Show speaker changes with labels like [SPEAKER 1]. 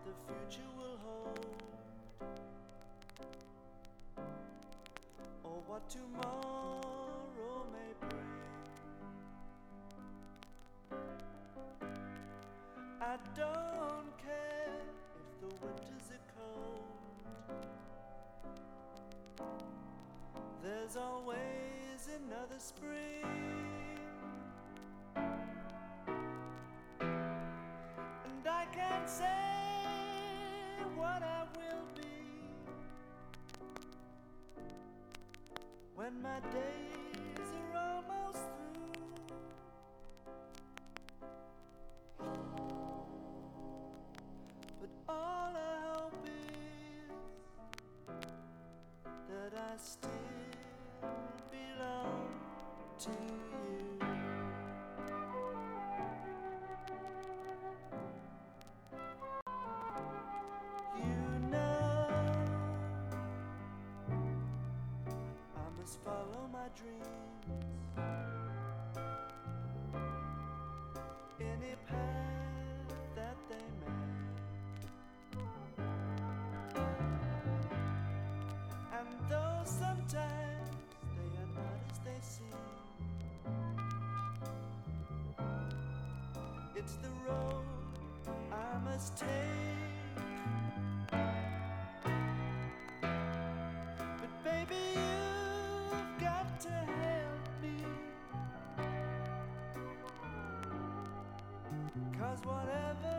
[SPEAKER 1] the future will hold, or what tomorrow may bring. I don't care if the winters are cold, there's always another spring. And I can't say what I will be when my days are almost through. But all I hope is that I still belong to you. You know I must follow my dreams, any path that they may. And though sometimes they are not as they seem, it's the road I must take. But baby, you've got to help me, 'cause whatever